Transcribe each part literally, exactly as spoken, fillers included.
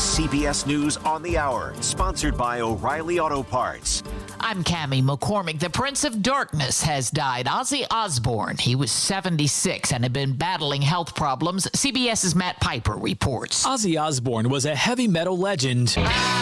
C B S News on the Hour, sponsored by O'Reilly Auto Parts. I'm Cammie McCormick. The Prince of Darkness has died. Ozzy Osbourne. He was seventy-six and had been battling health problems. CBS's Matt Piper reports. Ozzy Osbourne was a heavy metal legend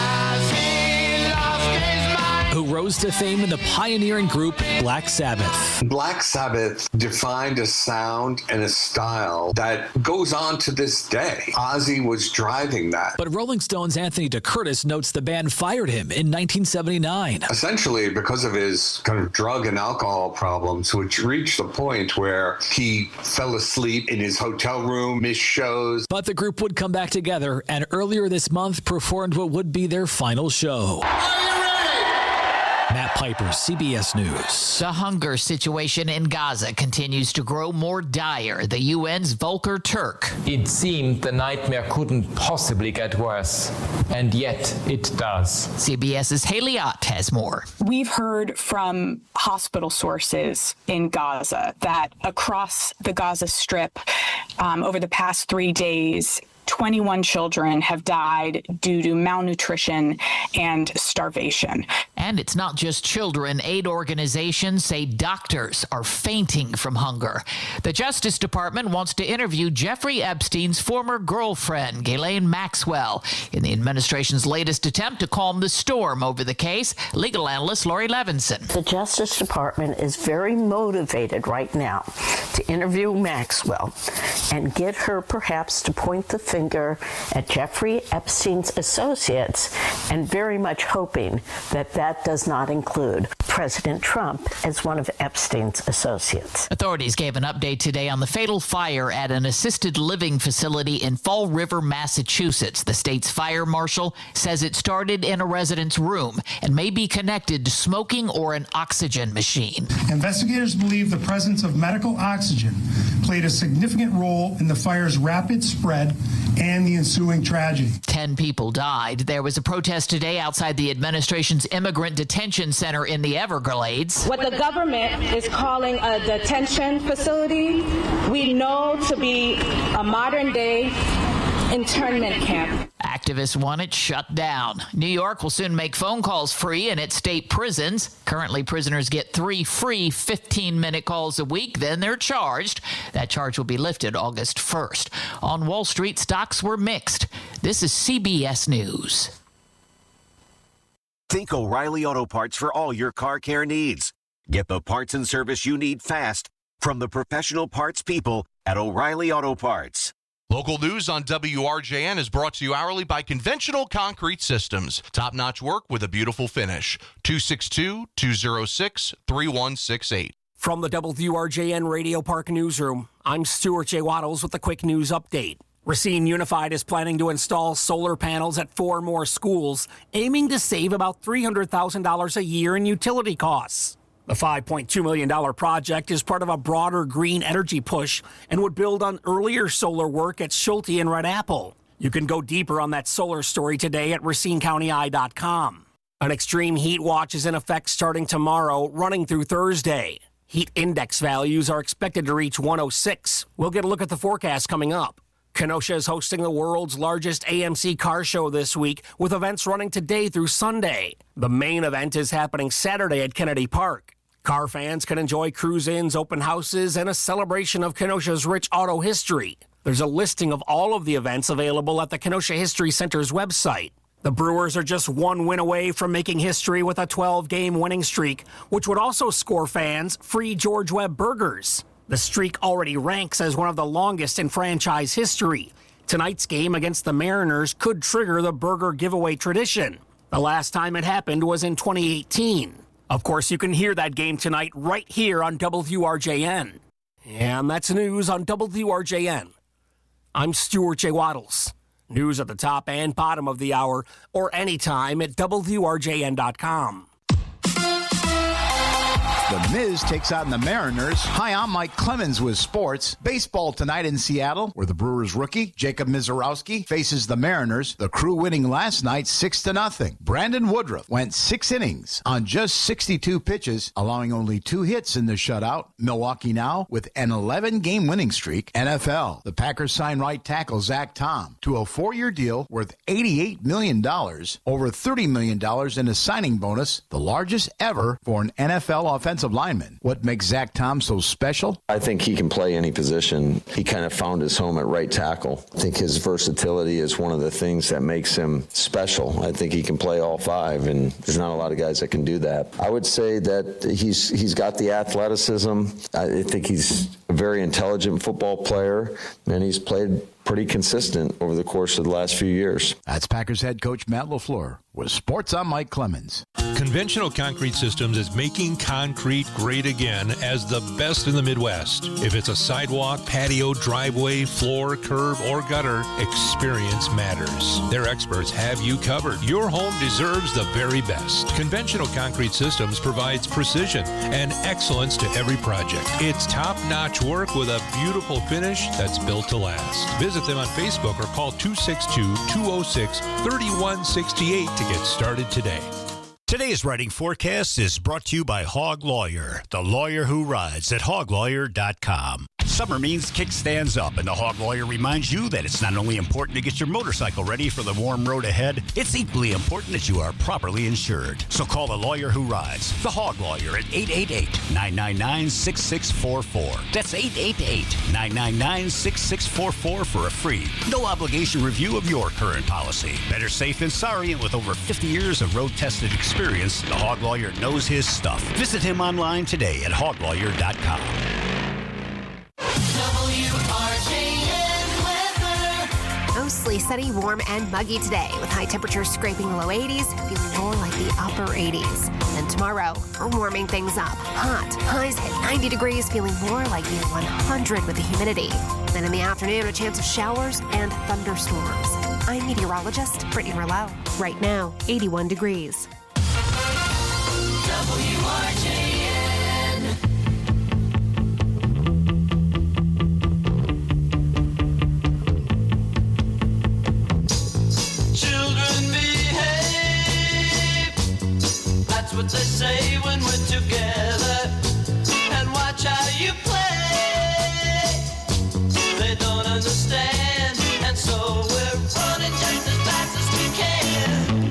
who rose to fame in the pioneering group Black Sabbath. Black Sabbath defined a sound and a style that goes on to this day. Ozzy was driving that. But Rolling Stone's Anthony DeCurtis notes the band fired him in nineteen seventy-nine. Essentially because of his kind of drug and alcohol problems, which reached the point where he fell asleep in his hotel room, missed shows. But the group would come back together and earlier this month performed what would be their final show. Matt Piper, C B S News. The hunger situation in Gaza continues to grow more dire. The U N's Volker Turk. It seemed the nightmare couldn't possibly get worse, and yet it does. CBS's Haley Ott has more. We've heard from hospital sources in Gaza that across the Gaza Strip um, over the past three days, twenty-one children have died due to malnutrition and starvation. And it's not just children. Aid organizations say doctors are fainting from hunger. The Justice Department wants to interview Jeffrey Epstein's former girlfriend, Ghislaine Maxwell, in the administration's latest attempt to calm the storm over the case. Legal analyst Lori Levinson. The Justice Department is very motivated right now to interview Maxwell and get her perhaps to point the finger at Jeffrey Epstein's associates, and very much hoping that that does not include President Trump as one of Epstein's associates. Authorities gave an update today on the fatal fire at an assisted living facility in Fall River, Massachusetts. The state's fire marshal says it started in a resident's room and may be connected to smoking or an oxygen machine. Investigators believe the presence of medical oxygen played a significant role in the fire's rapid spread and the ensuing tragedy. Ten people died. There was a protest today outside the administration's immigrant detention center in the Everglades. What the government is calling a detention facility, we know to be a modern-day internment camp. Activists want it shut down. New York will soon make phone calls free in its state prisons. Currently, prisoners get three free fifteen-minute calls a week, then they're charged. That charge will be lifted August first. On Wall Street, stocks were mixed. This is C B S News. Think O'Reilly Auto Parts for all your car care needs. Get the parts and service you need fast from the professional parts people at O'Reilly Auto Parts. Local news on W R J N is brought to you hourly by Conventional Concrete Systems. Top-notch work with a beautiful finish. two six two, two oh six, three one six eight. From the W R J N Radio Park Newsroom, I'm Stuart J. Waddles with a quick news update. Racine Unified is planning to install solar panels at four more schools, aiming to save about three hundred thousand dollars a year in utility costs. The five point two million dollars project is part of a broader green energy push and would build on earlier solar work at Schulte and Red Apple. You can go deeper on that solar story today at Racine County Eye dot com. An extreme heat watch is in effect starting tomorrow, running through Thursday. Heat index values are expected to reach one oh six. We'll get a look at the forecast coming up. Kenosha is hosting the world's largest A M C car show this week, with events running today through Sunday. The main event is happening Saturday at Kennedy Park. Car fans can enjoy cruise-ins, open houses, and a celebration of Kenosha's rich auto history. There's a listing of all of the events available at the Kenosha History Center's website. The Brewers are just one win away from making history with a twelve-game winning streak, which would also score fans free George Webb burgers. The streak already ranks as one of the longest in franchise history. Tonight's game against the Mariners could trigger the burger giveaway tradition. The last time it happened was in twenty eighteen. Of course, you can hear that game tonight right here on W R J N. And that's news on W R J N. I'm Stuart J. Waddles. News at the top and bottom of the hour, or anytime at W R J N dot com. The Miz takes on the Mariners. Hi, I'm Mike Clemens with sports. Baseball tonight in Seattle, where the Brewers rookie Jacob Mizorowski faces the Mariners. The Crew winning last night six to nothing. Brandon Woodruff went six innings on just sixty-two pitches, allowing only two hits in the shutout. Milwaukee now with an eleven-game winning streak. N F L, the Packers sign right tackle Zach Tom to a four-year deal worth eighty-eight million dollars, over thirty million dollars in a signing bonus, the largest ever for an N F L offensive lineman. What makes Zach Tom so special? I think he can play any position. He kind of found his home at right tackle. I think his versatility is one of the things that makes him special. I think he can play all five, and there's not a lot of guys that can do that. I would say that he's he's got the athleticism. I think he's a very intelligent football player, and he's played pretty consistent over the course of the last few years. That's Packers head coach Matt LaFleur. With sports, I'm Mike Clemens. Conventional Concrete Systems is making concrete great again as the best in the Midwest. If it's a sidewalk, patio, driveway, floor, curb, or gutter, experience matters. Their experts have you covered. Your home deserves the very best. Conventional Concrete Systems provides precision and excellence to every project. It's top-notch work with a beautiful finish that's built to last. Visit them on Facebook or call two six two, two oh six, three one six eight to get started today. Today's Writing Forecast is brought to you by Hog Lawyer, the lawyer who rides at hog lawyer dot com. Summer means kickstands up, and the Hog Lawyer reminds you that it's not only important to get your motorcycle ready for the warm road ahead, it's equally important that you are properly insured. So call the lawyer who rides, the Hog Lawyer, at eight eight eight, nine nine nine, six six four four. That's eight eight eight, nine nine nine, six six four four for a free, no-obligation review of your current policy. Better safe than sorry, and with over fifty years of road-tested experience, the Hog Lawyer knows his stuff. Visit him online today at hog lawyer dot com. W R J N weather. Mostly sunny, warm, and muggy today, with high temperatures scraping the low eighties, feeling more like the upper eighties. And tomorrow, we're warming things up. Hot. Highs hit ninety degrees, feeling more like near one hundred with the humidity. Then in the afternoon, a chance of showers and thunderstorms. I'm meteorologist Brittany Rillo. Right now, eighty-one degrees. W R J N. Children behave. That's what they say when we're together. And watch how you play. They don't understand. And so we're running just as fast as we can.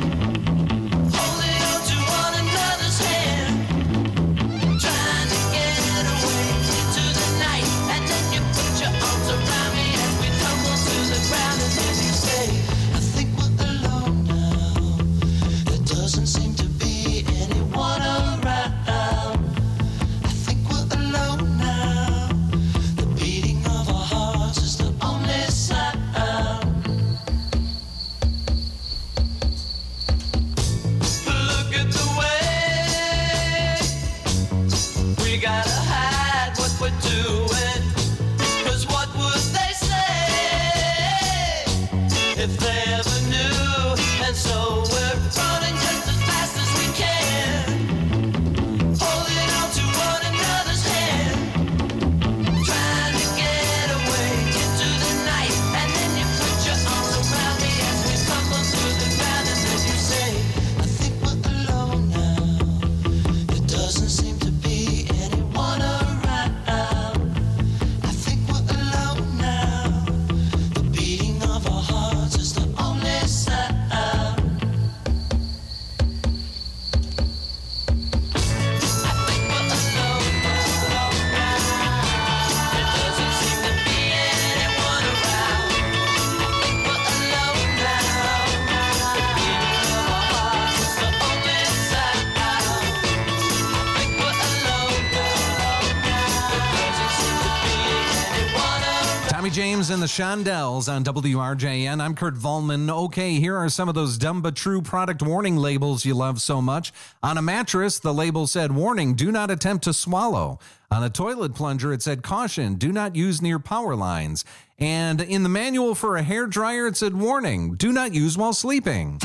James and the Shondells on W R J N. I'm Kurt Volman. Okay, here are some of those dumb but true product warning labels you love so much. On a mattress, the label said, warning, do not attempt to swallow. On a toilet plunger, it said, caution, do not use near power lines. And in the manual for a hair dryer, it said, warning, do not use while sleeping.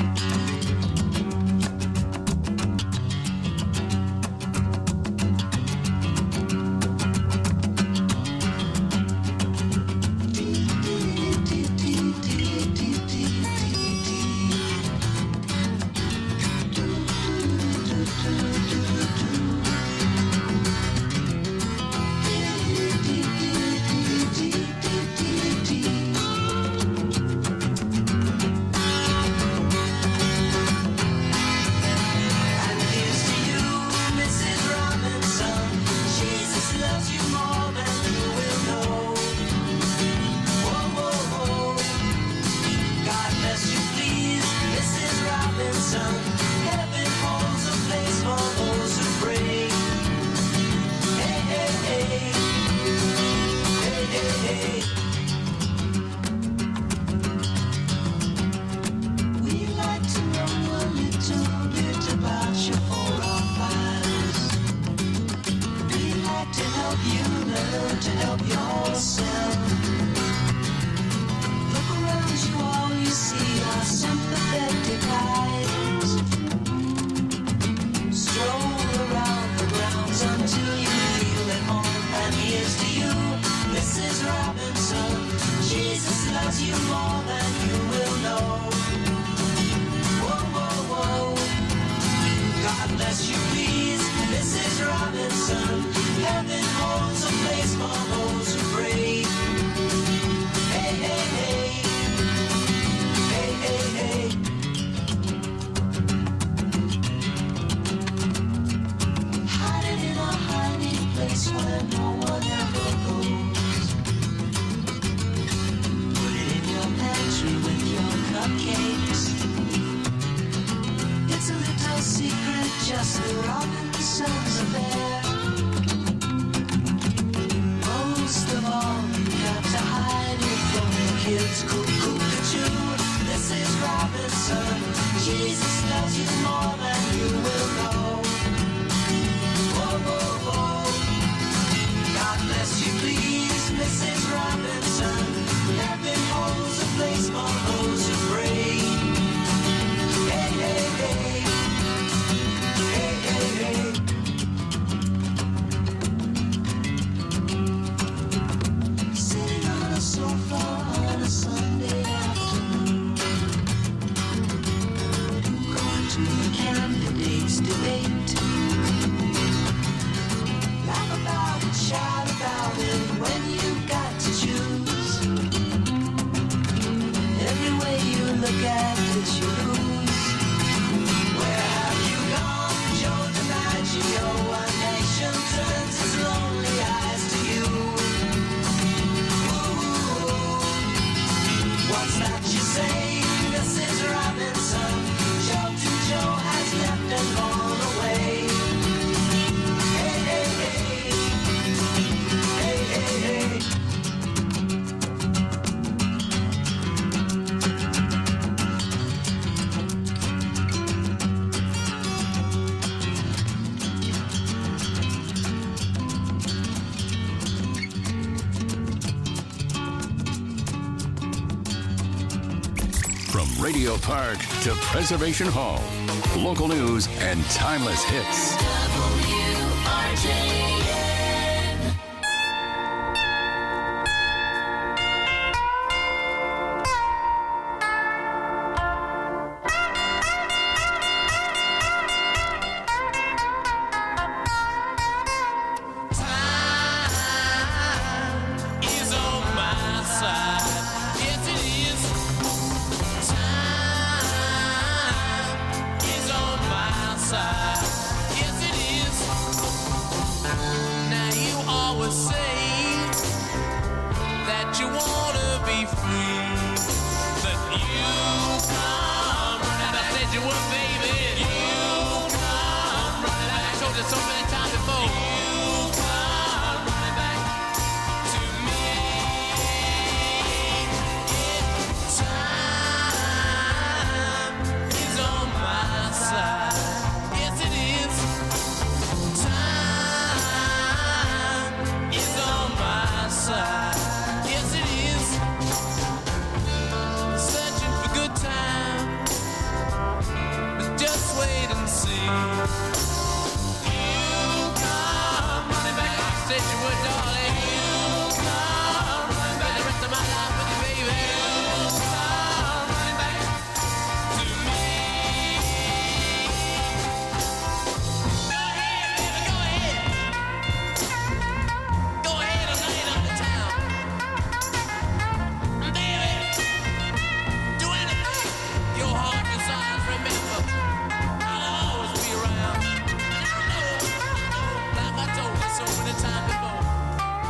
help you learn to help yourself. Look around you, all you see are sympathetic eyes. Stroll around the grounds until you feel at home. And here's to you, Missus Robinson. Jesus loves you more than you will know. Whoa, whoa, whoa. God bless you, please, Missus Robinson. Heaven holds a place for those who pray. Hey, hey, hey. Hey, hey, hey. Hiding in a hiding place where no one ever goes. Put it in your pantry with your cupcakes. It's a little secret, just the Robinsons affair. Most of all, you got to hide it from the kids. Cuckoo-cuckoo, Missus Robinson. Jesus loves you more than you will know. Whoa, whoa, whoa. God bless you, please, Missus Robinson. Heaven holds a place for those who pray. Hey, hey, hey. Hey, hey, hey. Sitting on a sofa on a Sunday afternoon, going to the candidates' debate. Laugh about it, shout about it when you've got to choose. Every way you look at it, you lose. Where have you gone, Joe DiMaggio? A nation turns its lonely eyes to you. Ooh, what's that you say, Missus Robinson? Shelton Joe has left and gone away. Hey, hey, hey. Hey, hey, hey. From Radio Park to Preservation Hall, local news and timeless hits. W R J N. Is on my side. Yes, it is. Time is on my side. Yes, it is. Now you always say that you wanna be free, but you come running back. I said you would, baby. You come running back. I told you so many times before. You come running back to me. Time is on my side. Yes, it is. Time is on my side. Yes, it is. Searching for good time, but just wait and see. You come running back. I said you would, darling. You come running back. The rest of my life with you, baby. You come running back to me. Go ahead, baby, go ahead. Go ahead and lay it on the town. Baby, do anything your heart desires. Remember, I'll always be around. I know, like I told you so many times before.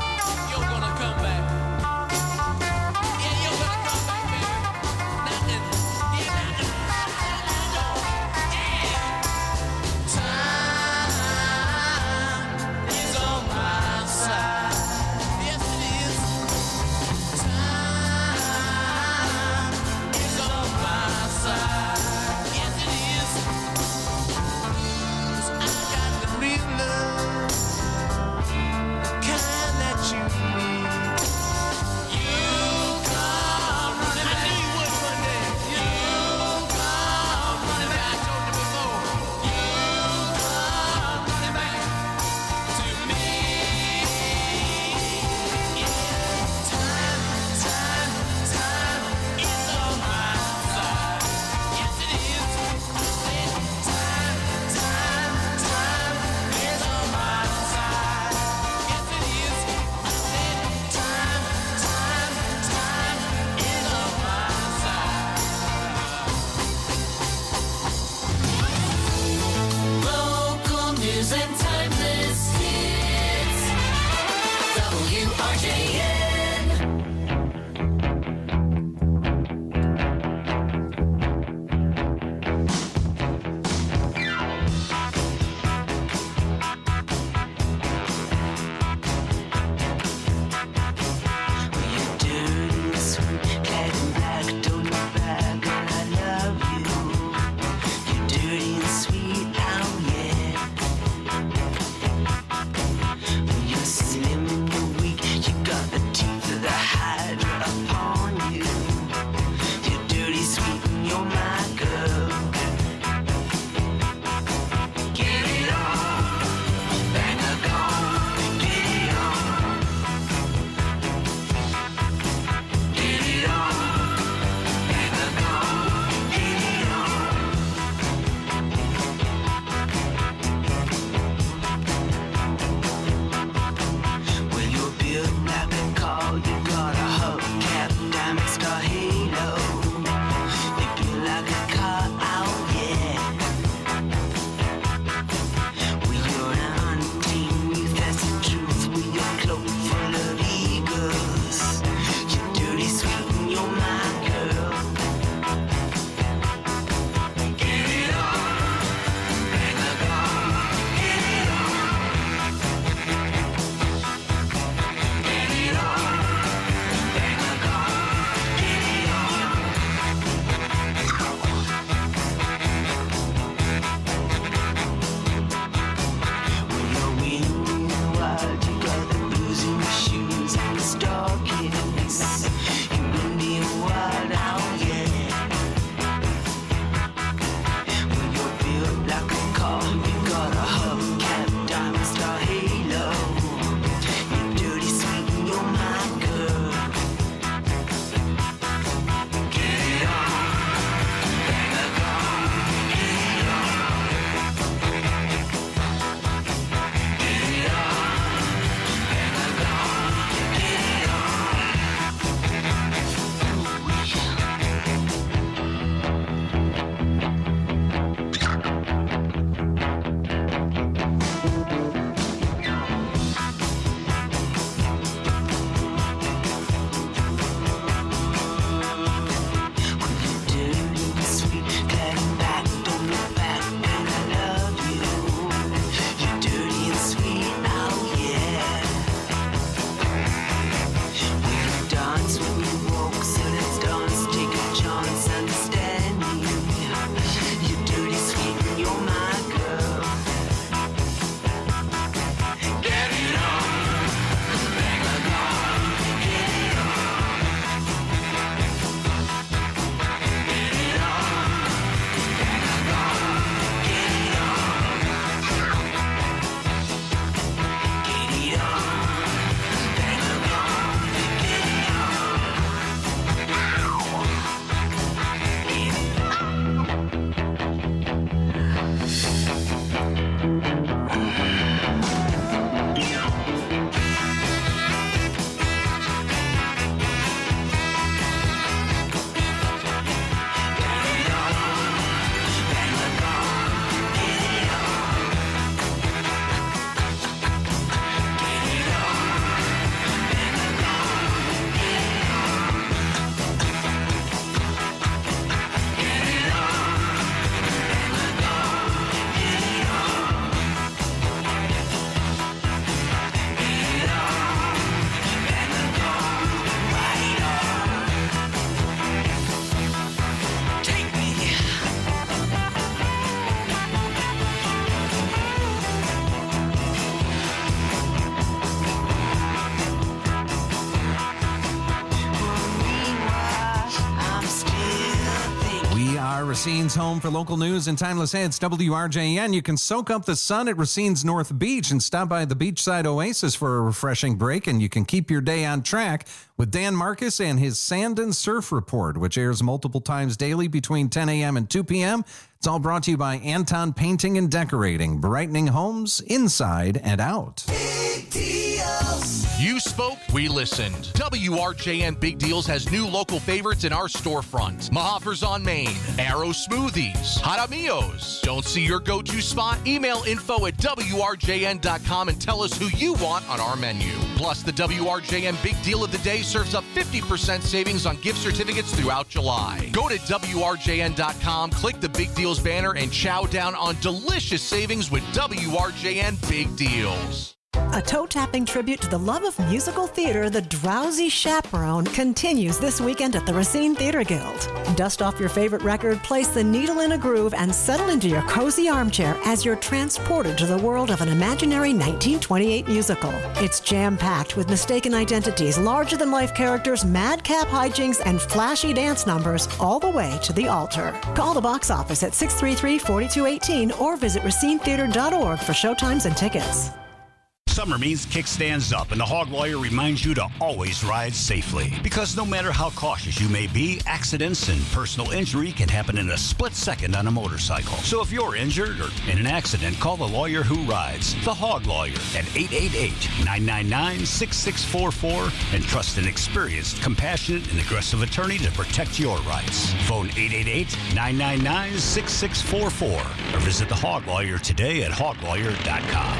Racine's home for local news and timeless hits, W R J N. You can soak up the sun at Racine's North Beach and stop by the Beachside Oasis for a refreshing break, and you can keep your day on track with Dan Marcus and his Sand and Surf Report, which airs multiple times daily between ten a.m. and two p.m. It's all brought to you by Anton Painting and Decorating, brightening homes inside and out. Big deals. You spoke, we listened. W R J N Big Deals has new local favorites in our storefront. Mahafers on Main, Arrow Smoothies, Jaramillos. Don't see your go-to spot? Email info at W R J N dot com and tell us who you want on our menu. Plus, the W R J N Big Deal of the Day serves up fifty percent savings on gift certificates throughout July. Go to W R J N dot com, click the Big Deals banner, and chow down on delicious savings with W R J N Big Deals. A toe-tapping tribute to the love of musical theater, The Drowsy Chaperone, continues this weekend at the Racine Theater Guild. Dust off your favorite record, place the needle in a groove, and settle into your cozy armchair as you're transported to the world of an imaginary nineteen twenty-eight musical. It's jam-packed with mistaken identities, larger-than-life characters, madcap hijinks, and flashy dance numbers, all the way to the altar. Call the box office at six three three, four two one eight or visit racine theater dot org for showtimes and tickets. Summer means kickstands up, and the Hog Lawyer reminds you to always ride safely. Because no matter how cautious you may be, accidents and personal injury can happen in a split second on a motorcycle. So if you're injured or in an accident, call the lawyer who rides, the Hog Lawyer, at eight eight eight, nine nine nine, six six four four and trust an experienced, compassionate, and aggressive attorney to protect your rights. Phone eight eight eight, nine nine nine, six six four four or visit the Hog Lawyer today at hog lawyer dot com.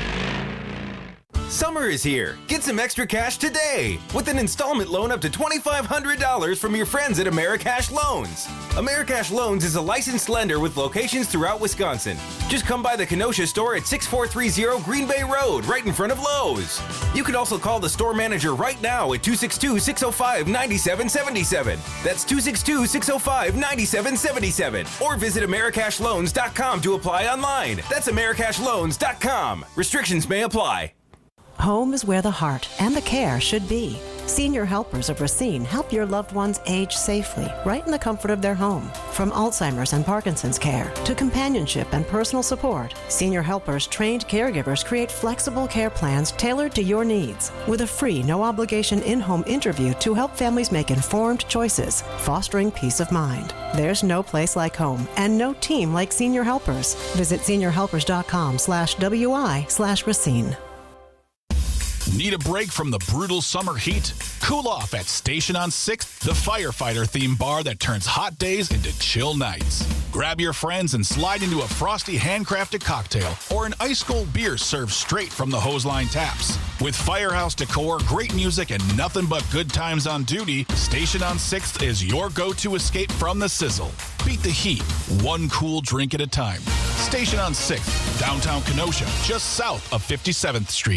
Summer is here. Get some extra cash today with an installment loan up to twenty-five hundred dollars from your friends at Americash Loans. Americash Loans is a licensed lender with locations throughout Wisconsin. Just come by the Kenosha store at six four three zero Green Bay Road, right in front of Lowe's. You can also call the store manager right now at two six two, six oh five, nine seven seven seven. That's two six two, six oh five, nine seven seven seven. Or visit Americash Loans dot com to apply online. That's Americash Loans dot com. Restrictions may apply. Home is where the heart and the care should be. Senior Helpers of Racine help your loved ones age safely, right in the comfort of their home. From Alzheimer's and Parkinson's care to companionship and personal support, Senior Helpers trained caregivers create flexible care plans tailored to your needs, with a free, no-obligation in-home interview to help families make informed choices, fostering peace of mind. There's no place like home and no team like Senior Helpers. Visit senior helpers dot com slash W I slash Racine. Need a break from the brutal summer heat? Cool off at Station on sixth, the firefighter-themed bar that turns hot days into chill nights. Grab your friends and slide into a frosty handcrafted cocktail or an ice-cold beer served straight from the hose line taps. With firehouse decor, great music, and nothing but good times on duty, Station on sixth is your go-to escape from the sizzle. Beat the heat, one cool drink at a time. Station on sixth, downtown Kenosha, just south of fifty-seventh Street.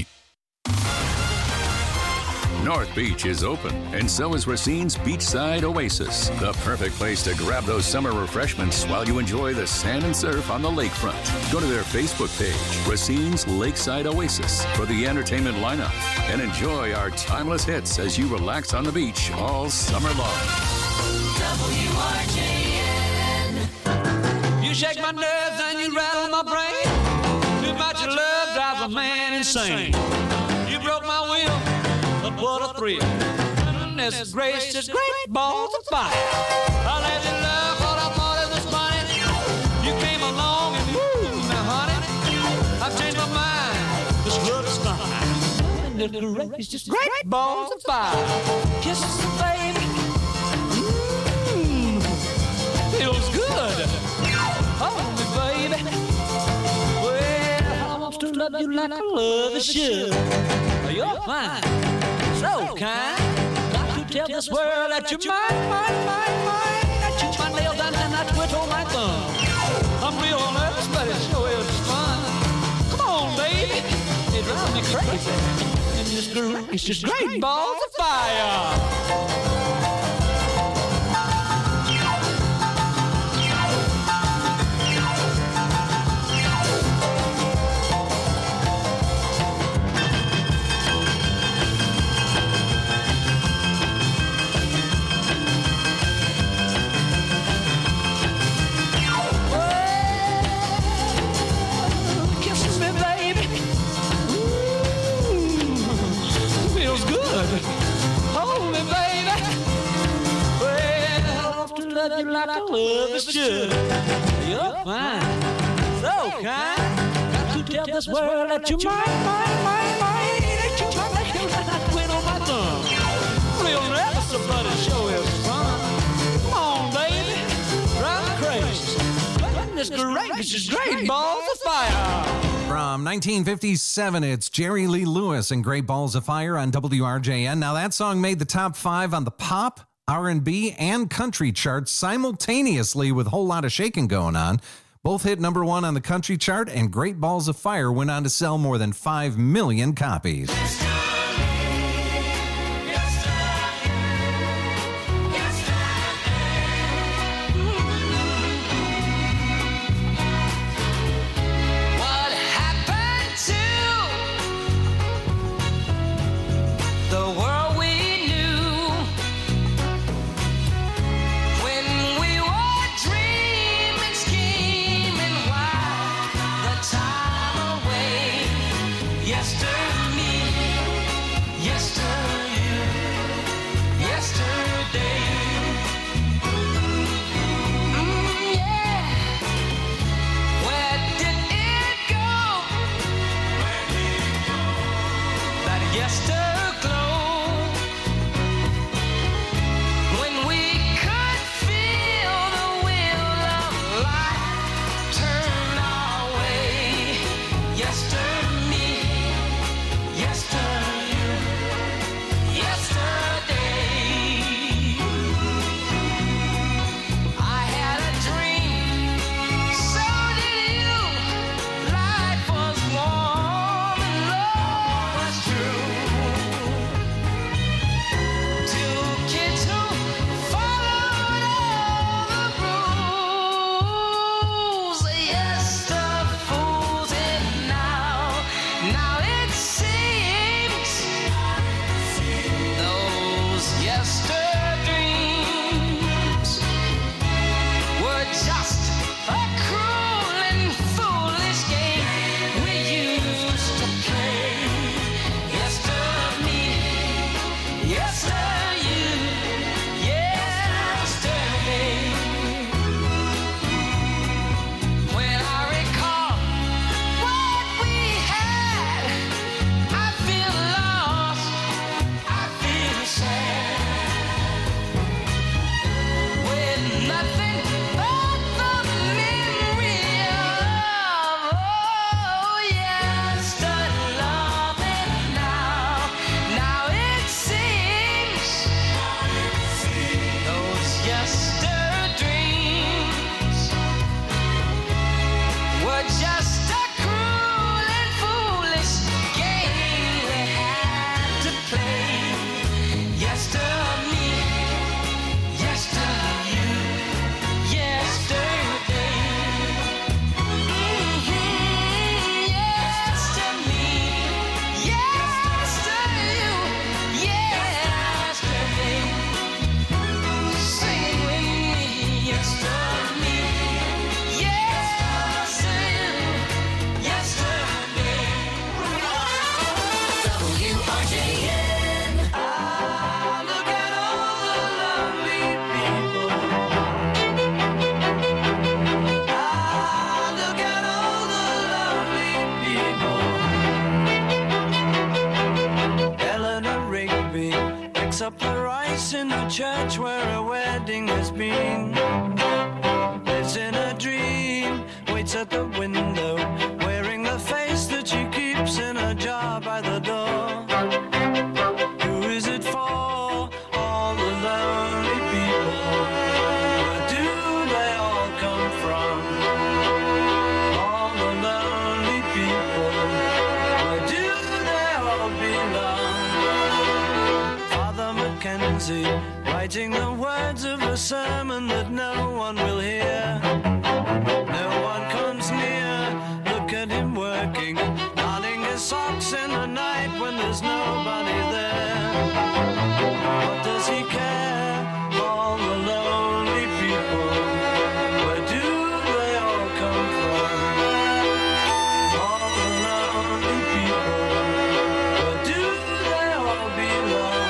North Beach is open, and so is Racine's Beachside Oasis, the perfect place to grab those summer refreshments while you enjoy the sand and surf on the lakefront. Go to their Facebook page, Racine's Lakeside Oasis, for the entertainment lineup, and enjoy our timeless hits as you relax on the beach all summer long. W R J N. You shake my nerves and you rattle my brain. Too much of love drives a man insane. You broke my will. But what a thrill. Goodness gracious, great balls of fire. I let you love what I thought it was funny. You came along and moved me, honey. I've changed my mind. This love is fine. It's just great balls of fire. Kisses, baby. Mmm. Feels good. Hold me, baby. Well, I want to love you like I love a should. You're fine. So kind, got to tell this world that you're mine, mine, mine, mine. I chew my nails and then I twitch on my thumb. I'm real nervous, but it sure is fun. Come on, baby, it drives me crazy. And this girl, it's just great balls of fire. should. Hold me, baby. Well, I want to love you like I love it should. You're fine, so kind. Got to tell this world that you're mine, mine, mine, mine. That you're mine, that you're like I quit on my thumb. Real never somebody show is fun. Come on, baby, drive me crazy. Goodness gracious, great balls of fire. From nineteen fifty-seven, it's Jerry Lee Lewis and Great Balls of Fire on W R J N. Now, that song made the top five on the pop, R and B, and country charts simultaneously with a whole lot of shaking going on. Both hit number one on the country chart, and Great Balls of Fire went on to sell more than five million copies. Up the rice in the church where a wedding has been. Lives in a dream, waits at the window, wearing the face that she keeps in a jar by the door. Who is it for? All the lonely people. Where do they all come from? All the lonely people. Where do they all belong? Mackenzie, writing the words of a sermon that no one will hear. No one comes near, look at him working, darning his socks in the night when there's nobody there. What does he care? All the lonely people, where do they all come from? All the lonely people, where do they all belong?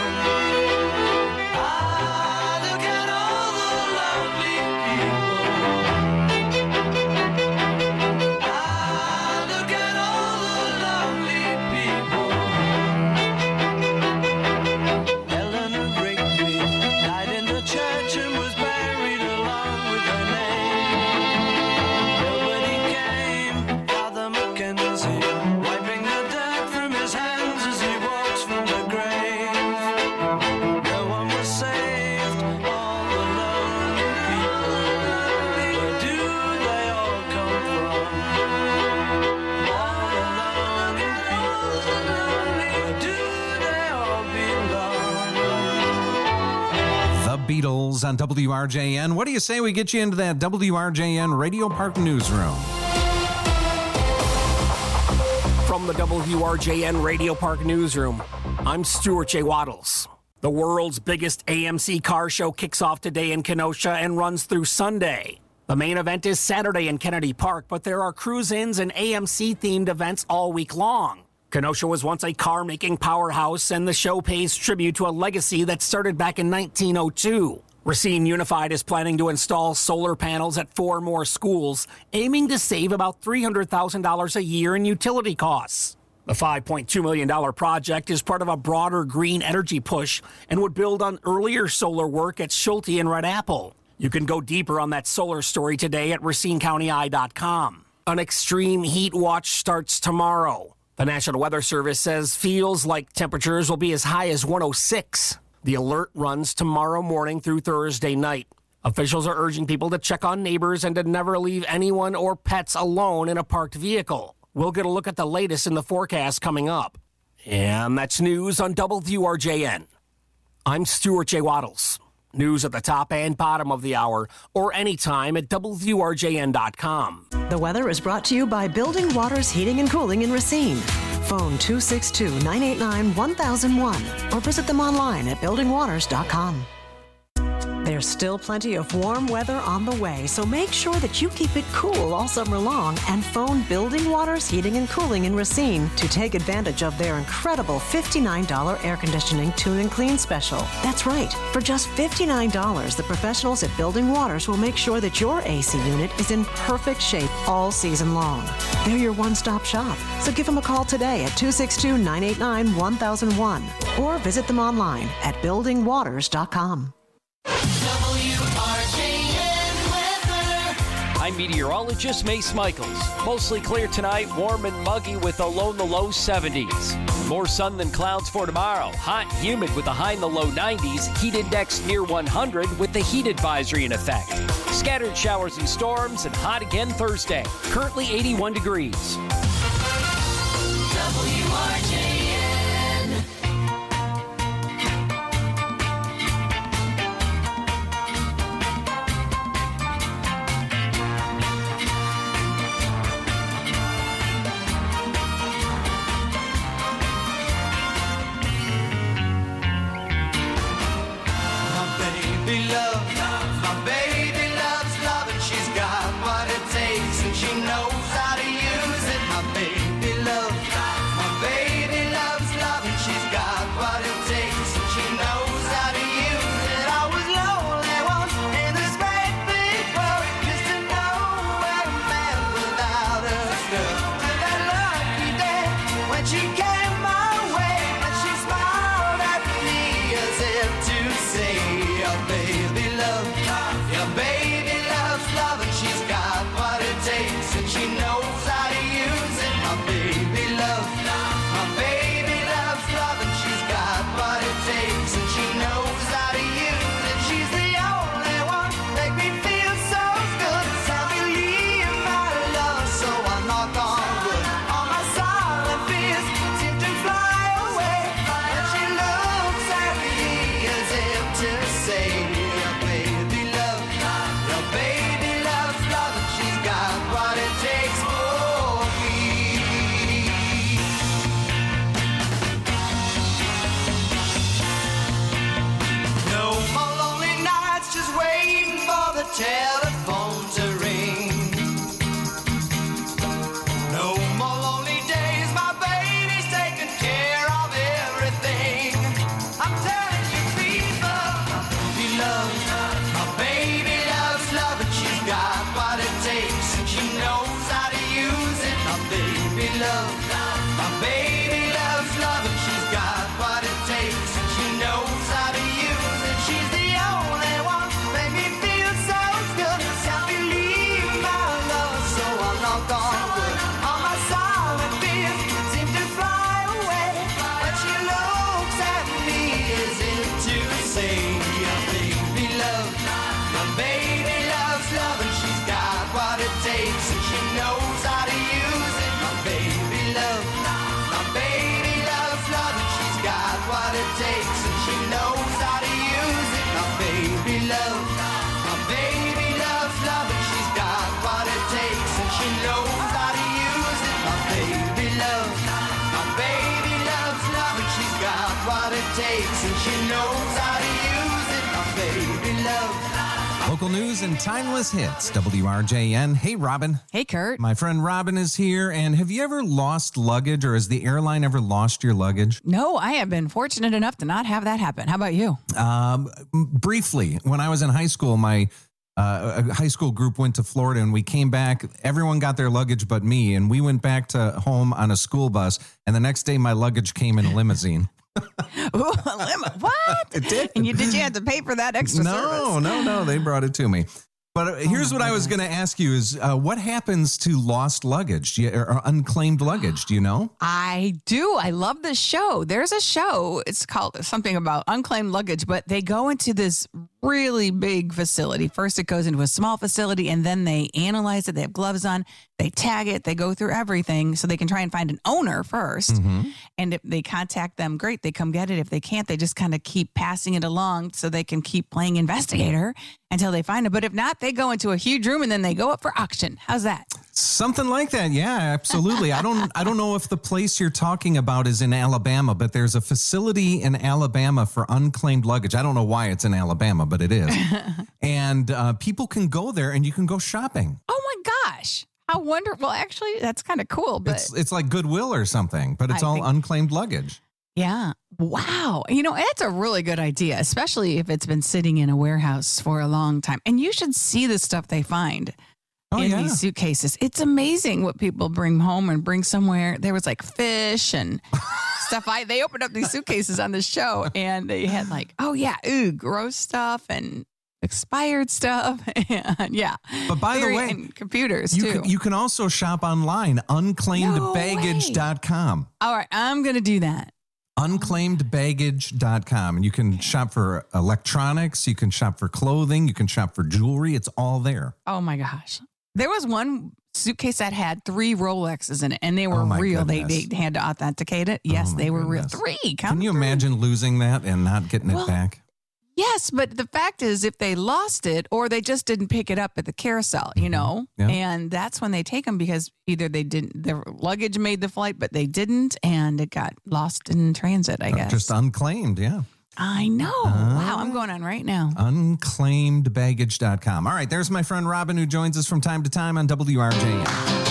Beatles on W R J N. What do you say we get you into that W R J N Radio Park newsroom? From the W R J N Radio Park newsroom, I'm Stuart J. Waddles. The world's biggest A M C car show kicks off today in Kenosha and runs through Sunday. The main event is Saturday in Kennedy Park, but there are cruise-ins and A M C-themed events all week long. Kenosha was once a car-making powerhouse, and the show pays tribute to a legacy that started back in nineteen oh two. Racine Unified is planning to install solar panels at four more schools, aiming to save about three hundred thousand dollars a year in utility costs. The five point two million dollars project is part of a broader green energy push and would build on earlier solar work at Schulte and Red Apple. You can go deeper on that solar story today at Racine County Eye dot com. An extreme heat watch starts tomorrow. The National Weather Service says feels like temperatures will be as high as one oh six. The alert runs tomorrow morning through Thursday night. Officials are urging people to check on neighbors and to never leave anyone or pets alone in a parked vehicle. We'll get a look at the latest in the forecast coming up. And that's news on W R J N. I'm Stuart J. Waddles. News at the top and bottom of the hour, or anytime at W R J N dot com. The weather is brought to you by Building Waters Heating and Cooling in Racine. Phone two six two, nine eight nine, one thousand one or visit them online at building waters dot com. There's still plenty of warm weather on the way, so make sure that you keep it cool all summer long and phone Building Waters Heating and Cooling in Racine to take advantage of their incredible fifty-nine dollars air conditioning tune and clean special. That's right. For just fifty-nine dollars, the professionals at Building Waters will make sure that your A C unit is in perfect shape all season long. They're your one-stop shop, so give them a call today at two six two, nine eight nine, one thousand one or visit them online at building waters dot com. I'm meteorologist Mace Michaels. Mostly clear tonight, warm and muggy with a low in the low seventies. More sun than clouds for tomorrow. Hot and humid with a high in the low nineties. Heat index near one hundred with the heat advisory in effect. Scattered showers and storms and hot again Thursday. Currently eighty-one degrees. W R J N. She knows how to use it, my baby love, my since she knows how to use it, my baby love. Local news and timeless hits. W R J N. Hey, Robin. Hey, Kurt. My friend Robin is here. And have you ever lost luggage, or has the airline ever lost your luggage? No, I have been fortunate enough to not have that happen. How about you? Um, briefly, when I was in high school, my uh, a high school group went to Florida, and we came back. Everyone got their luggage but me, and we went back to home on a school bus. And the next day, my luggage came in a limousine. Ooh, a limo. What? It did. And you did you have to pay for that extra no, service? No, no, no. They brought it to me. But uh, here's oh what I was going to ask you is uh, what happens to lost luggage Do you, or unclaimed luggage? Do you know? I do. I love this show. There's a show. It's called something about unclaimed luggage, but they go into this really big facility. First, it goes into a small facility, and then they analyze it. They have gloves on. They tag it. They go through everything so they can try and find an owner first. Mm-hmm. And if they contact them, great. They come get it. If they can't, they just kind of keep passing it along so they can keep playing investigator until they find it. But if not, they go into a huge room and then they go up for auction. How's that? Something like that. Yeah, absolutely. I don't I don't know if the place you're talking about is in Alabama, but there's a facility in Alabama for unclaimed luggage. I don't know why it's in Alabama, but it is. And uh, people can go there and you can go shopping. Oh my gosh. How wonderful. Well, actually, that's kind of cool. But it's, it's like Goodwill or something, but it's I all think- unclaimed luggage. Yeah. Wow. You know, it's a really good idea, especially if it's been sitting in a warehouse for a long time. And you should see the stuff they find oh, in yeah. these suitcases. It's amazing what people bring home and bring somewhere. There was like fish and stuff. I They opened up these suitcases on the show and they had like, oh, yeah, ooh, gross stuff and expired stuff. And yeah. But by Very- the way, and computers you too. can, you can also shop online, unclaimed baggage dot com. All right. I'm going to do that. unclaimed baggage dot com, and you can shop for electronics, you can shop for clothing, you can shop for jewelry. It's all there. Oh my gosh. There was one suitcase that had three Rolexes in it and they were Oh, my real. They, goodness. they had to authenticate it. Yes, Oh, my they were real. goodness. Three. Count Can you three. imagine losing that and not getting Well, it back? Yes, but the fact is if they lost it or they just didn't pick it up at the carousel, you know, Yeah. and that's when they take them because either they didn't, their luggage made the flight, but they didn't, and it got lost in transit, I Or guess. Just unclaimed, yeah. I know. wow, I'm going on right now. unclaimed baggage dot com. All right, there's my friend Robin who joins us from time to time on W R J N.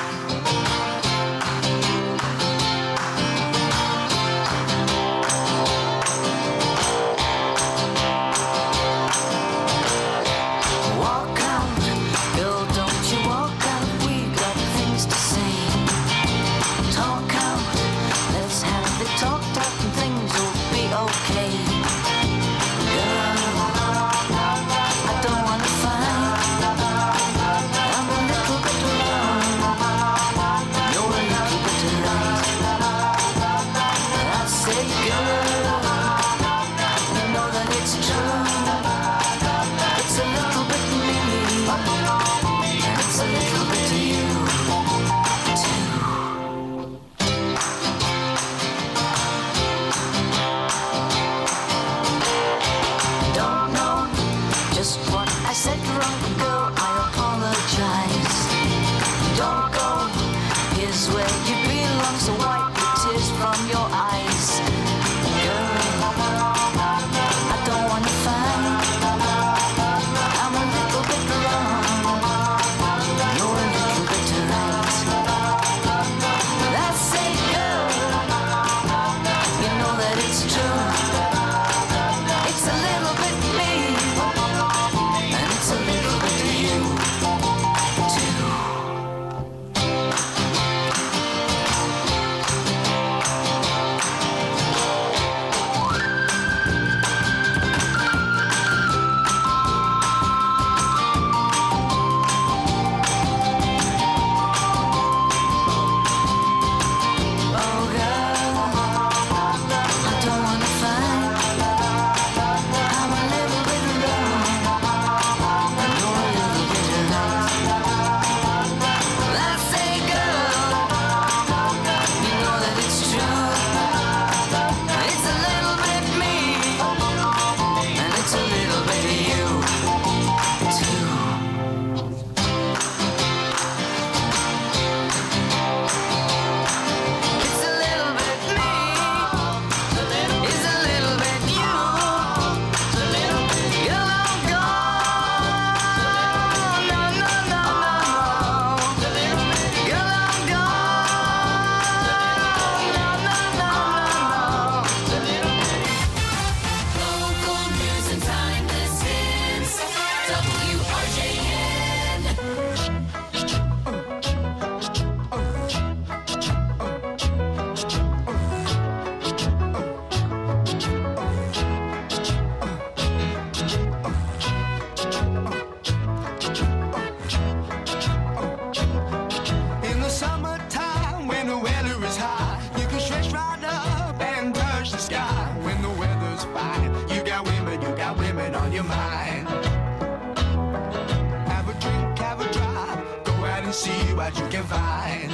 Walk out, girl, don't you walk out. We got things to say. Talk out, let's have it talked out and things will be okay. Girl, I don't wanna fight. I'm a little bit alone. got women on your mind. Have a drink, have a drive, go out and see what you can find.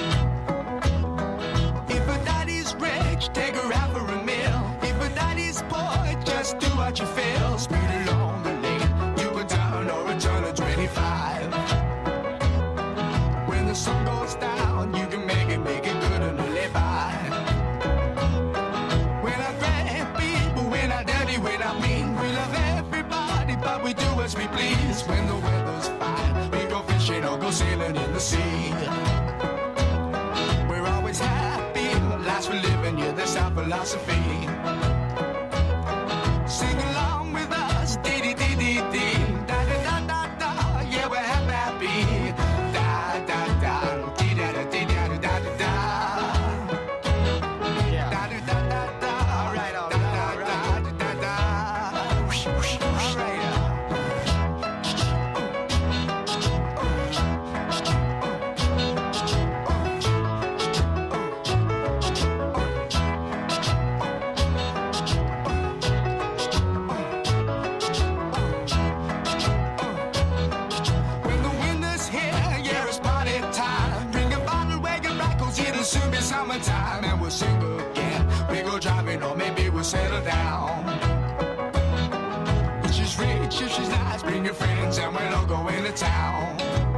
If a daddy's rich, take her out for a meal. If a daddy's poor, just do what you feel. Speed along the lane, you go down or a turn of twenty-five. When the sun goes down, you can make it, make it good and live by. When I grab people, we're not dirty, we're not mean. We love everybody, but we do as we please. When the weather's fine, we go fishing or go sailing in the sea. We're always happy, lives we're living, yeah, that's our philosophy. Sing along with us, dee dee dee dee dee, da da da da da, yeah, we're happy, happy. Da da da, dee da da dee da da da da da. Da da da da da, all right, all right, all right, da da da. Whoosh, whoosh, whoosh, all right. When the winter's here, yeah, it's party time. Drink a bottle, wake a right, 'cause it'll soon be summertime. And we'll sing again. We go driving, or maybe we'll settle down. If she's rich, if she's nice, bring your friends, and we'll all go into town.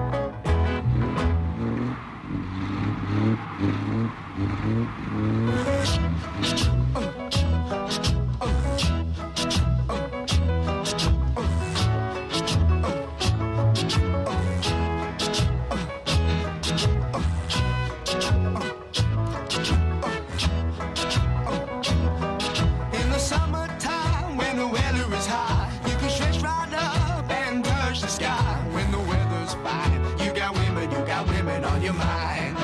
In the summertime, when the weather is high, you can stretch right up and touch the sky. When the weather's fine, you got women, you got women on your mind.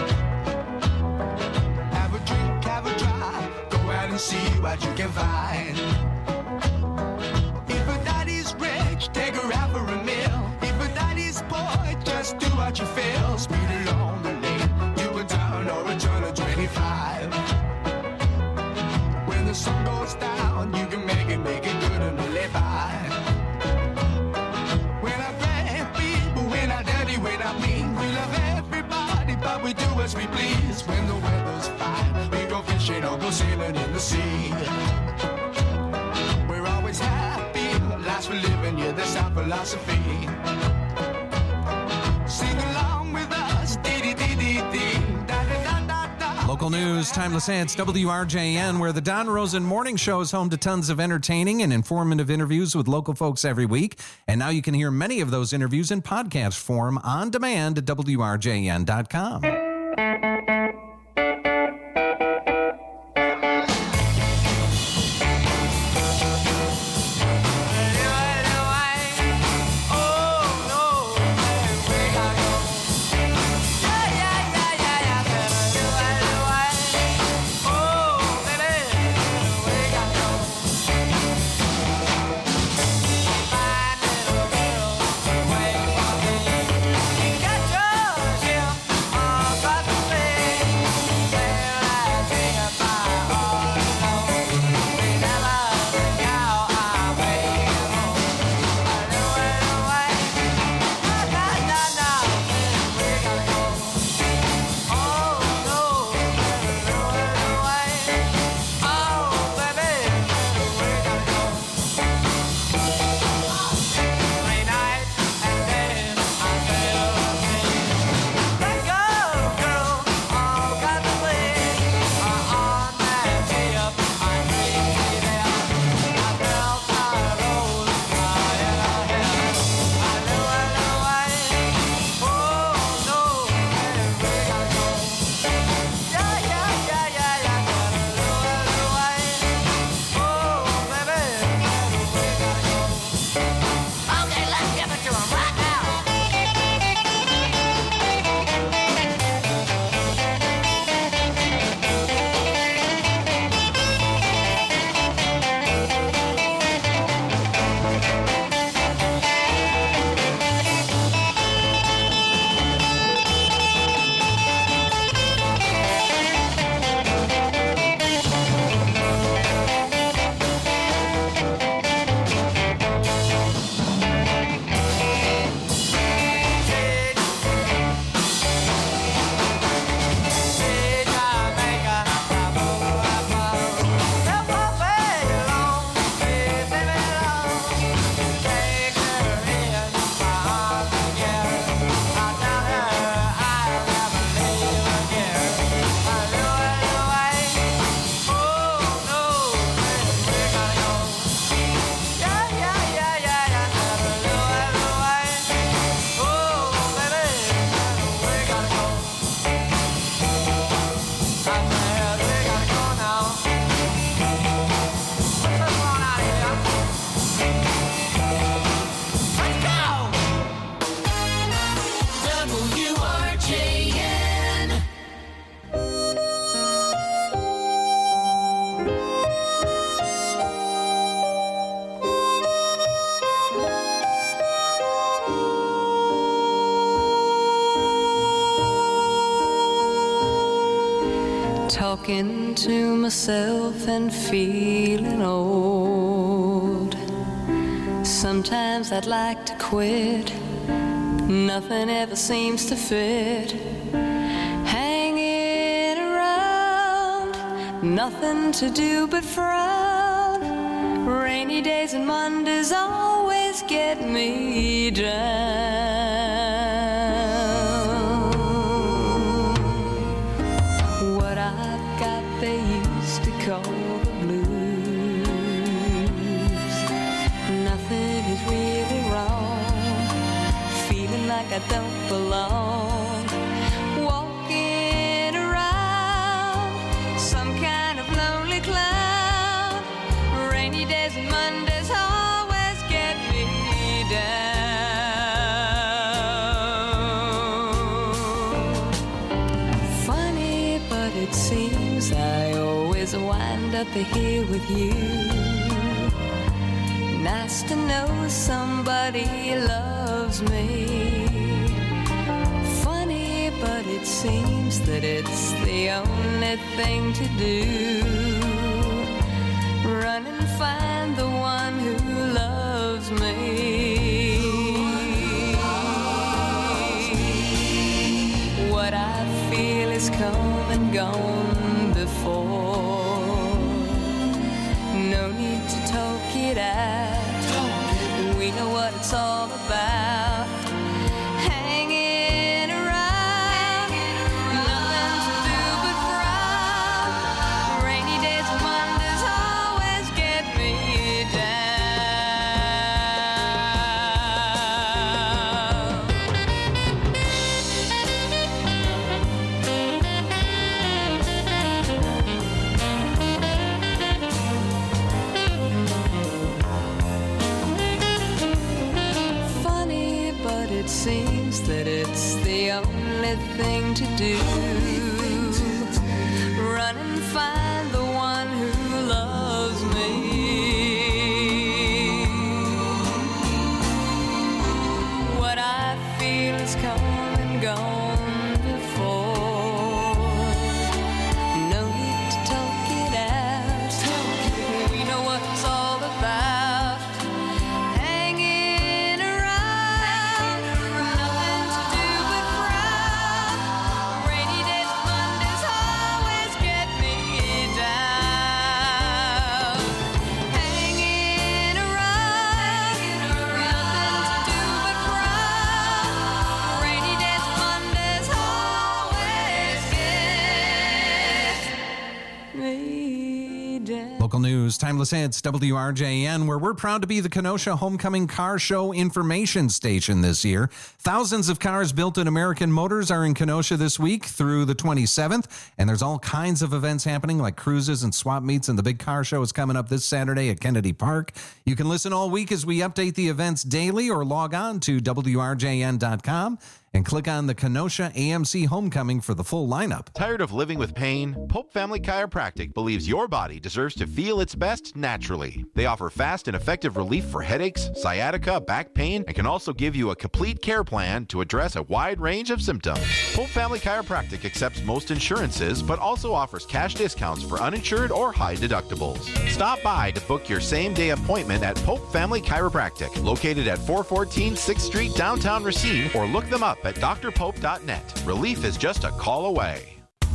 Have a drink, have a drive, go out and see what you can find. If a daddy's rich, take her out for a meal. If a daddy's poor, just do what you feel. Speed along the lane, you go down or a turn of twenty-five. When the sun goes down, you can make it, make it good and live by. When I grab people, we're not dirty, we're not mean. We love everybody, but we do as we please. When the weather's fine, we go fishing or go sailing in the sea. We're always happy, lives we're living, yeah, that's our philosophy. Sing along with us, dee dee dee dee dee, da da da da da. Local news, timeless hits, W R J N, where the Don Rosen Morning Show is home to tons of entertaining and informative interviews with local folks every week. And now you can hear many of those interviews in podcast form on demand at W R J N dot com. Got your ship across the bay. talking to myself and feeling old. Sometimes I'd like to quit. Nothing ever seems to fit. Hanging around, nothing to do but frown. Rainy days and Mondays always get me down. What I've got they used to call the blues. Nothing is really wrong, feeling like I don't belong. Walking around, some kind of lonely clown. Rainy days and Mondays always get me down. Funny, but it seems I always wind up here with you. Nice to know somebody loves me. Funny, but it seems that it's the only thing to do. Run and find the one who loves me. What I feel is come and gone before. No need to talk it out. We know what it's all about. Hanging around, nothing to do but frown. Rainy days and Mondays always get me it seems that it's the only thing to do. Run and find the one who loves me. What I feel is come and gone before. No need to talk it out. We know what it's all about. Local news, timeless hits, W R J N, where we're proud to be the Kenosha Homecoming Car Show information station this year. Thousands of cars built in American Motors are in Kenosha this week through the twenty-seventh, and there's all kinds of events happening like cruises and swap meets, and the big car show is coming up this Saturday at Kennedy Park. You can listen all week as we update the events daily or log on to W R J N dot com. And click on the Kenosha A M C Homecoming for the full lineup. Tired of living with pain? Pope Family Chiropractic believes your body deserves to feel its best naturally. They offer fast and effective relief for headaches, sciatica, back pain, and can also give you a complete care plan to address a wide range of symptoms. Pope Family Chiropractic accepts most insurances, but also offers cash discounts for uninsured or high deductibles. Stop by to book your same-day appointment at Pope Family Chiropractic, located at four fourteen sixth Street, downtown Racine, or look them up at d r pope dot net. Relief is just a call away.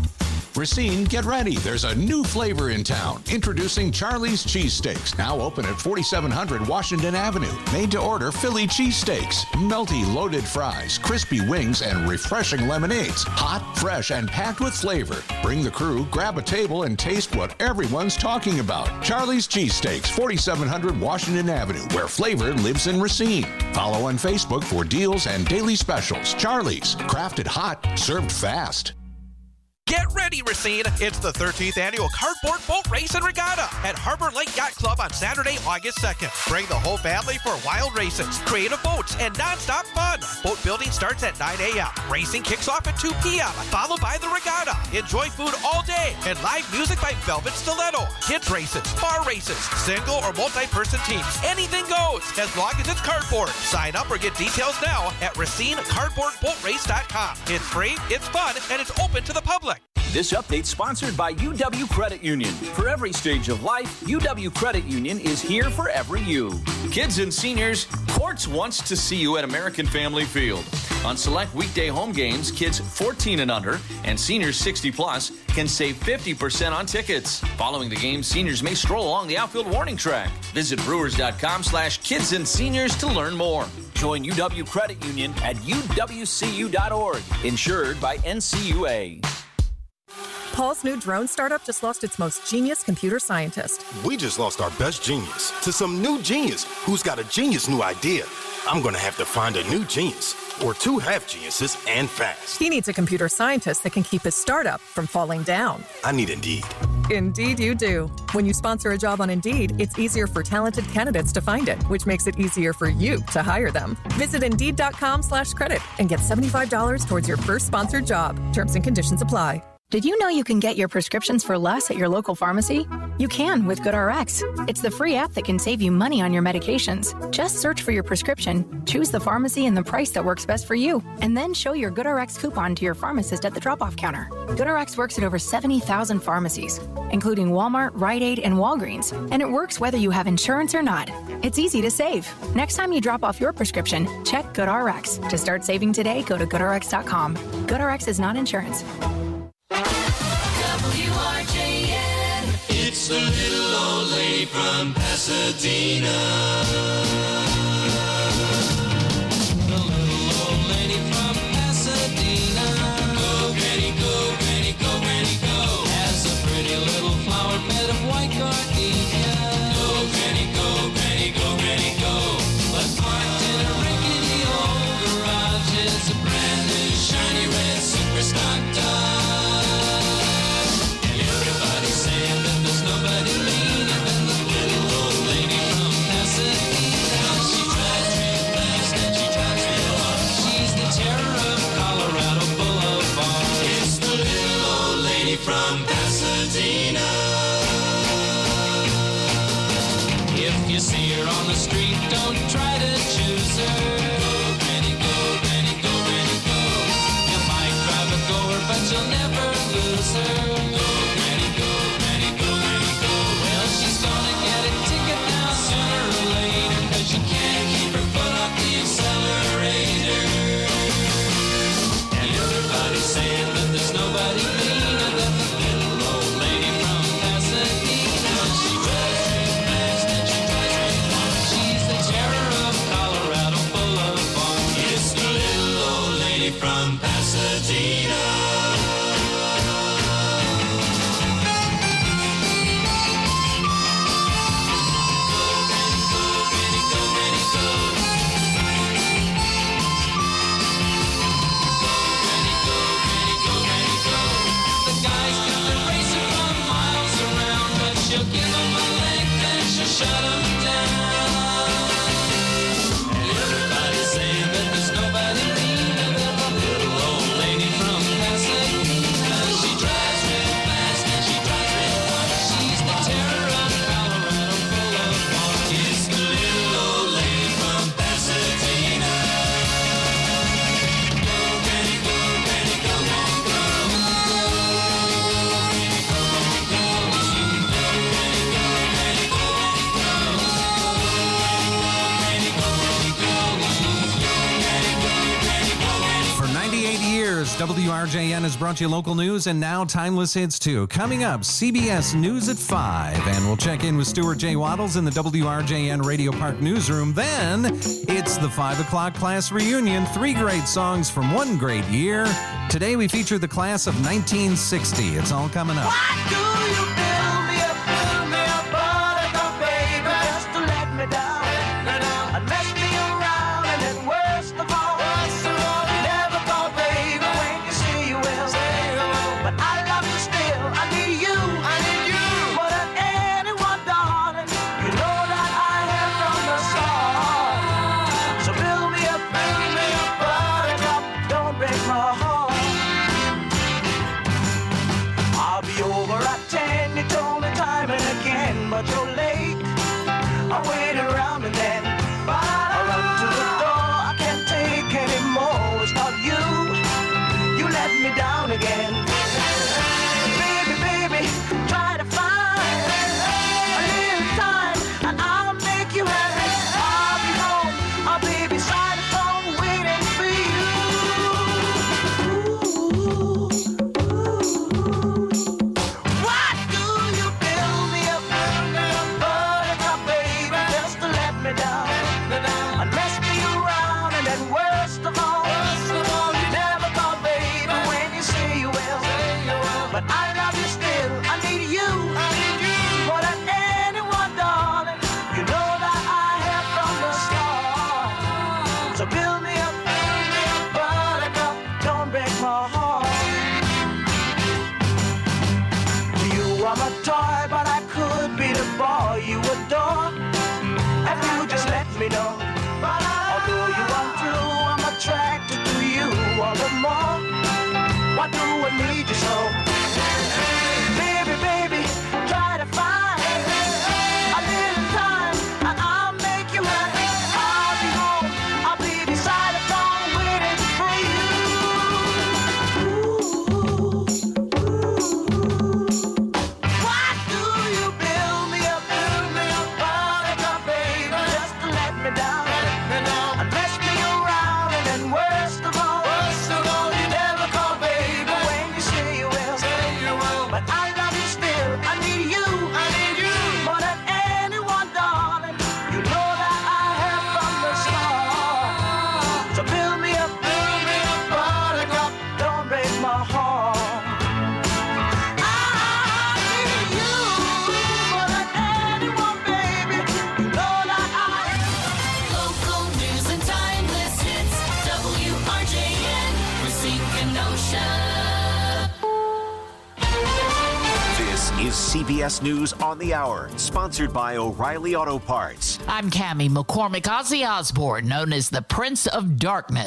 Racine, get ready. There's a new flavor in town. Introducing Charlie's Cheesesteaks, now open at forty-seven hundred Washington Avenue. Made to order Philly cheesesteaks, melty loaded fries, crispy wings, and refreshing lemonades. Hot, fresh, and packed with flavor. Bring the crew, grab a table, and taste what everyone's talking about. Charlie's Cheesesteaks, forty-seven hundred Washington Avenue, where flavor lives in Racine. Follow on Facebook for deals and daily specials. Charlie's, crafted hot, served fast. Get ready, Racine! It's the thirteenth annual Cardboard Boat Race and Regatta at Harbor Lake Yacht Club on Saturday, August second. Bring the whole family for wild races, creative boats, and non-stop fun. Boat building starts at nine a.m. Racing kicks off at two p.m., followed by the regatta. Enjoy food all day and live music by Velvet Stiletto. Kids races, bar races, single or multi-person teams. Anything goes, as long as it's cardboard. Sign up or get details now at Racine Cardboard Boat Race dot com. It's free, it's fun, and it's open to the public. This update sponsored by U W Credit Union. For every stage of life, U W Credit Union is here for every you. Kids and seniors, Quartz wants to see you at American Family Field. On select weekday home games, kids fourteen and under and seniors sixty plus can save fifty percent on tickets. Following the game, seniors may stroll along the outfield warning track. Visit brewers.com slash kids and seniors to learn more. Join U W Credit Union at U W C U dot org. Insured by N C U A. Paul's new drone startup just lost its most genius computer scientist. We just lost our best genius to some new genius who's got a genius new idea. I'm going to have to find a new genius, or two half geniuses, and fast. He needs a computer scientist that can keep his startup from falling down. I need Indeed. Indeed you do. When you sponsor a job on Indeed, it's easier for talented candidates to find it, which makes it easier for you to hire them. Visit Indeed.com slash credit and get seventy-five dollars towards your first sponsored job. Terms and conditions apply. Did you know you can get your prescriptions for less at your local pharmacy? You can with GoodRx. It's the free app that can save you money on your medications. Just search for your prescription, choose the pharmacy and the price that works best for you, and then show your GoodRx coupon to your pharmacist at the drop-off counter. GoodRx works at over seventy thousand pharmacies, including Walmart, Rite Aid, and Walgreens, and it works whether you have insurance or not. It's easy to save. Next time you drop off your prescription, check GoodRx. To start saving today, go to good r x dot com. GoodRx is not insurance. W R J N. It's the little old lady from Pasadena. The little old lady from Pasadena. Go, Granny, go, Granny, go, Granny, go. Has a pretty little flower bed of white gardenia. Go, Granny, go, Granny, go, Granny, go. But parked in a rickety old garage is a brand new shiny red super stock Dodge. From Pasadena. If you see her on the street, don't try to choose her. Go, Granny, go, Granny, go, Granny, go. You might drive a goer, but you'll never lose her. Go, Granny, go, Granny, go, Granny, go. Well, she's gonna get a ticket now sooner or later, 'cause she can't keep her foot off the accelerator. And everybody's saying that there's nobody meaner than the little old lady from Pasadena. She drives real fast and she drives real far. She's the terror of Colorado Boulevard. It's the little old lady from Pasadena. Shut 'em down. And everybody's saying that there's nobody meaner than the little old lady from Pasadena. She drives real fast and she drives real far. She's the terror of Colorado Boulevard. It's the little old lady from Pasadena. Go, Granny, go, Granny, go, Granny, go. Go, Granny, go, Granny, go. Go, Granny, go, Granny, go. For ninety-eight years, W R J N has brought you local news and now timeless hits too. Coming up, C B S News at five, and we'll check in with Stuart J. Waddles in the W R J N Radio Park newsroom. Then it's the five o'clock class reunion, three great songs from one great year. Today we feature the class of nineteen sixty. It's all coming up. Why do you build me up, build me up, buttercup, baby, just to let me down, and mess me around, and then worst of all, worst of all, you never thought, baby, when you say you will, but I love you still, I need you, I need you, more than anyone, darling, you know that I am from the start, so build me up, build me up, buttercup, don't break my heart. I'll be over at ten me no. Although you are true, I'm attracted to you all the more. Why do I need you so? Baby, baby, try to find a little time and I'll make you happy. I'll be home, I'll be beside the phone waiting for you. Why do you build me up, build me up, buttercup, baby, just to let me down, and mess me around, and then worst of all, worst of all, you never call, baby, when you say you will, say you will, but I love you still, I need you, I need you, more than anyone, darling, you know that I have from the start, so build me up, build me up, buttercup, don't break my heart. Local news and timeless hits. W R J N, Racine Kenosha. This is C B S News on the Hour, sponsored by O'Reilly Auto Parts. I'm Cammie McCormick. Ozzy Osbourne, known as the Prince of Darkness,